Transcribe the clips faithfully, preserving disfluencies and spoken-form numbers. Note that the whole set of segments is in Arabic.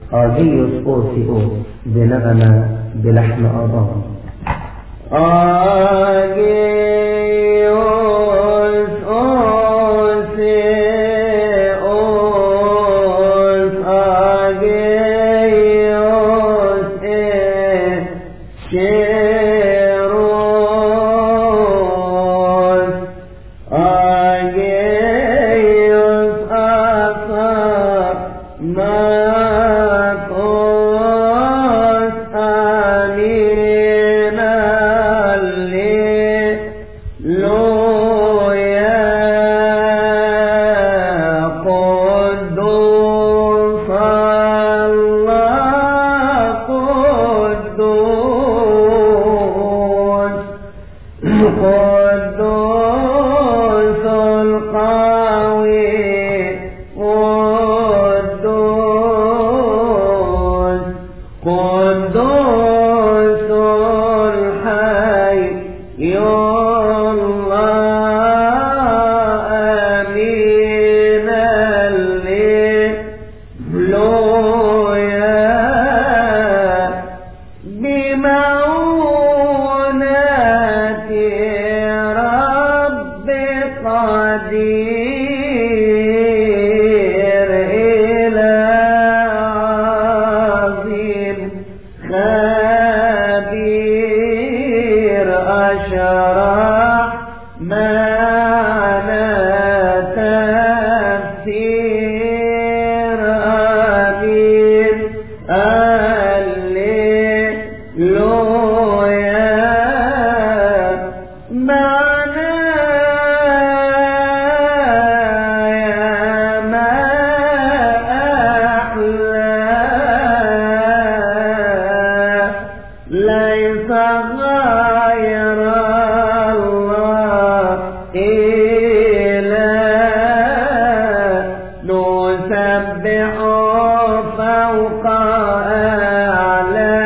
آجيوس أوسيوس بنغمة بلحن آبان. آجيوس أوسيوس آجيوس إسكيروس آجيوس أصاب ماكوس آمين الليلويا قدوس الله قدوس قدوس القوي قدوس قدوس الحي الله آمين الليلويا بمعونة رب قدير إلى عظيم خبير أشرح معنى تفسير آمين الليلويا معنى يا ما أحلى ليس غير الله إله نسبح فوق أعلى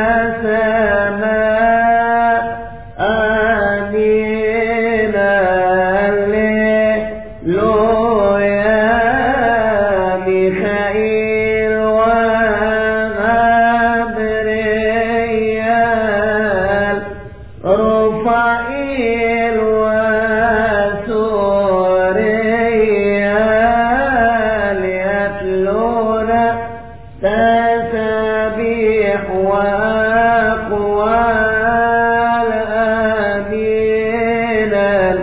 سماء آمين الليلويا ميخائيل وغبريال رفائيل وسوريال يتلون تسبيح وأقوال آمين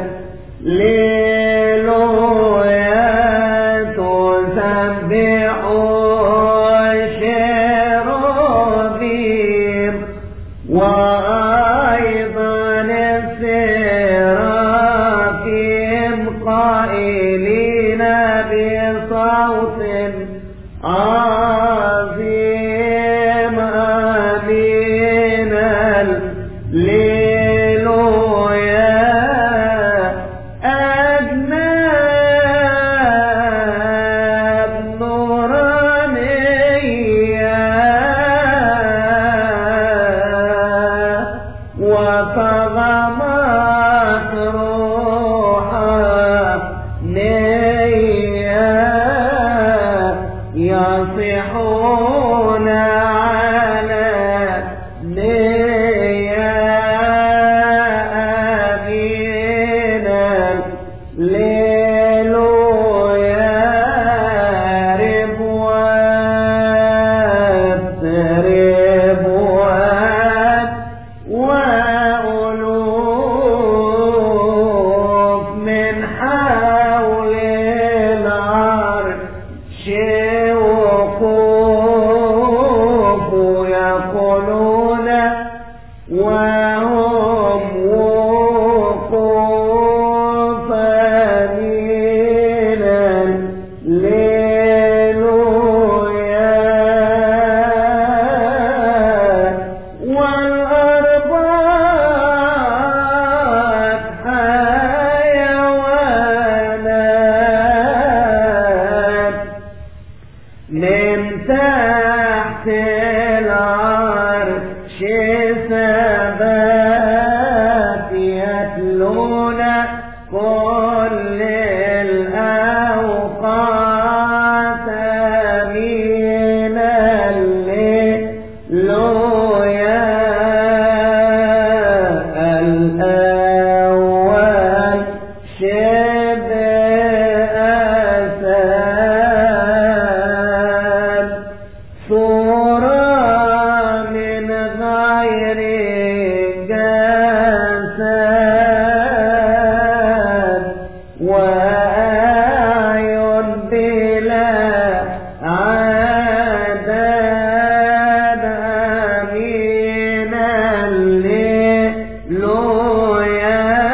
الليلويا تسبح الشيروبيم وأيضا السرافيم قائلين بصوت عظيم آمين الليلويا أجناب نورانية وطغمات روحانية يصيحون على نية آمين الليلويا ربوات ربوات وألوف من حول العرش وقوف يقولون وهم وقوف آمين الليلويا والأرباب حيوانات من تحت العرش ثبات يتلون كل الأوقات من الليل صورة من غير جسد وأعين بلا عدد من الليلويا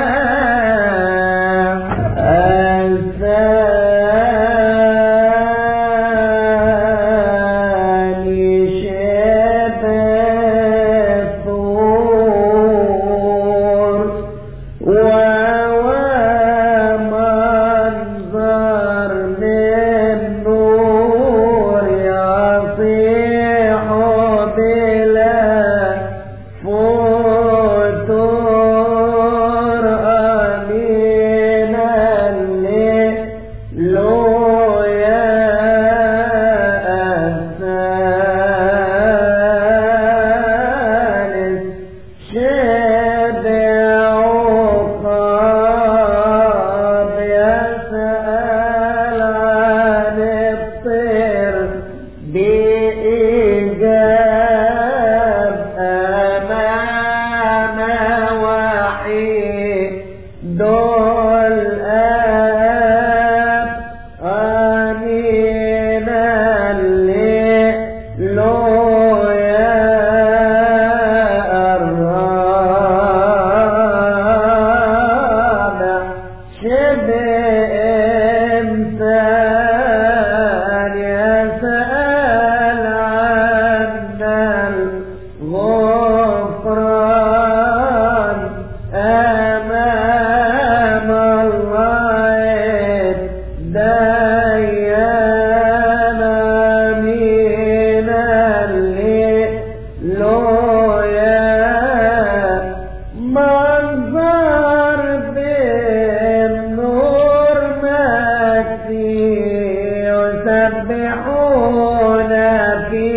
يسبحون في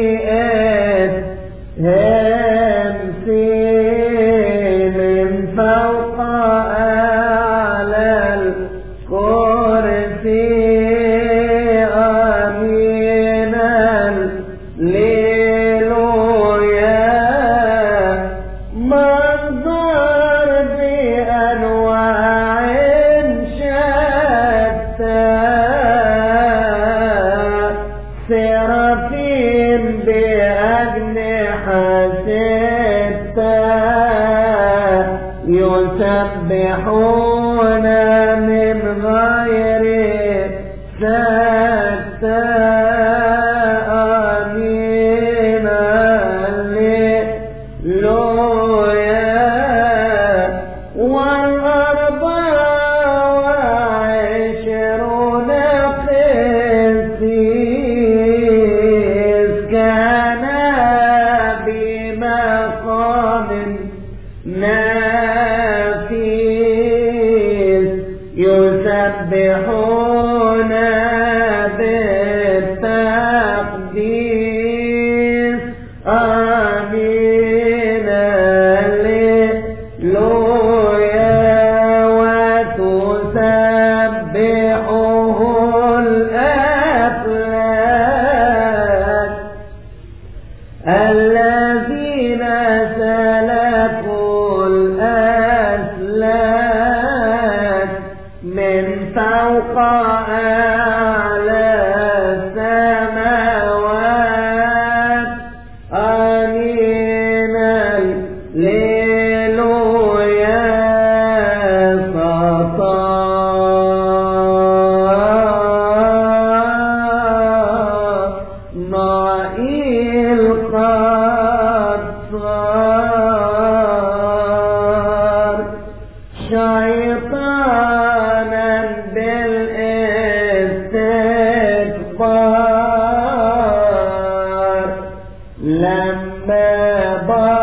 همسي من فوق أعلى الكرسي آمينا ليلويا منظر بأنواع شتى سرافين بأجنحة ستة يسبحون من غير سكتة آمينا ليلويا والأربعة وعشرون قسيس كان بمقام نافيس يسبحون بالتقديس آمين ليلويا وتسبحه الأفلاك الذين سلكوا الأسلاك من فوق أعلى السماوات آمين ليلويا نائل قد صار شيطانا بالاستكبار لما